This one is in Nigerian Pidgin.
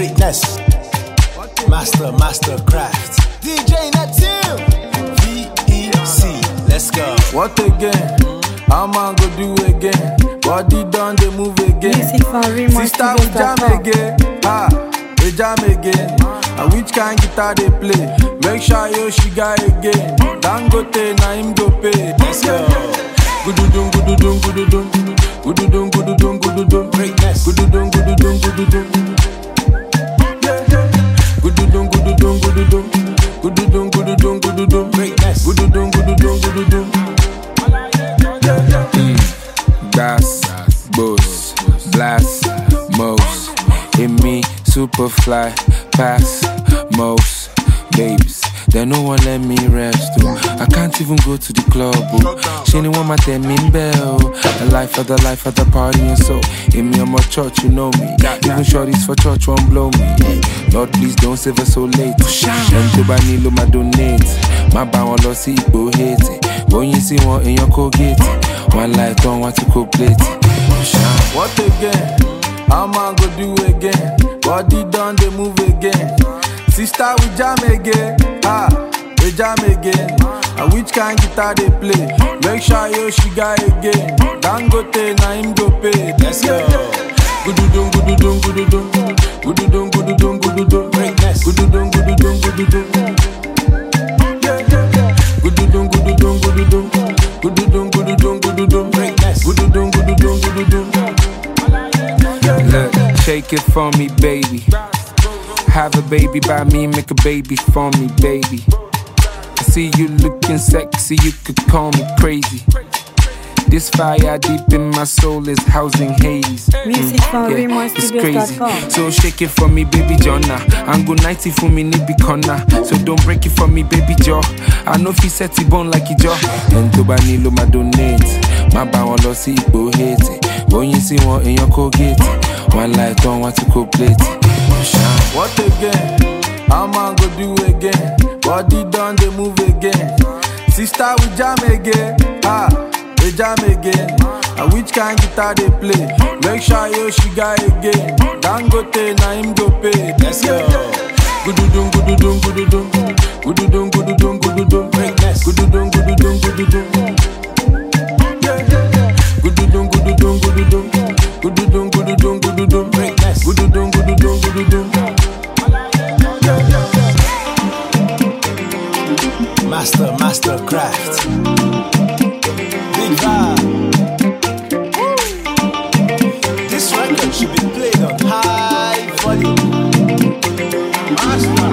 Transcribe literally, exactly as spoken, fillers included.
Greatness. Master, master craft. D J Natil. V E C. Let's go. What again? How man go do again? Body done, they move again. Sister, we jam again. Ah, we jam again. And which kind guitar they play? Make sure yo she got again. Dangote na him go pay. Let's go. Gududun, gududun, gududun. Gududun, gududun, gududun. Greatness. Gududun, gududun, gududun. Gududun, gududun, gududun. Gududun, gududun, gududun. Greatness. Gududun, gududun, gududun. Gas, boss, blast, most. In me, superfly, pass, most. Babes, they no one let me rest. Oh. I can't even go to the club. Oh. She ain't want my ten min bell. The life of the life of the party and so. In me, I'm a church, you know me. Even shorties for church won't blow me. Lord, please don't save us so late. And to buy Nilo, my donate. My bow on loss, it go hate it. When you see one in your Colgate, one light on, want to go plate. What again? How man go do again? Body done, they move again. Sister, we jam again. Ah, we jam again. And which kind guitar they play? Make sure yo she got again. Dangote na him go pay. Let's go. Gududun, gududun, gududun. Gududun, gududun, gududun. Greatness. Gududun, gududun, gududun. Gududun, gududun, gududun. Gududun, gududun, gududun. Greatness. Gududun, gududun, gududun. Look, shake it for me, baby. Have a baby by me, make a baby for me, baby. I see you looking sexy, you could call me crazy. This fire deep in my soul is housing Hades. Music from yeah, it's crazy. So shake it for me, baby Jonna. And go ninety for me, nippy corner. So don't break it for me, baby Joe. I know if you set it bone like it Joe. And to Banilo, my donate. My bow on lossy, go hate it. When you see one in your Colgate, one light on, want to go plate. What again? How man go do again? Body done, they move again. Sister, we jam again. Ah, we jam again. And which kind guitar they play? Make sure yo she got again. Dangote na him go pay. Let's go. Gududun, gududun, gududun. Gududun, gududun, gududun. Greatness. Gududun, gududun, gududun. Gududun, gududun, gududun. Gududun, gududun, gududun. Greatness. Gududun, gududun, gududun. Master, master craft. Big vibe. This record should be played on high volume. Master.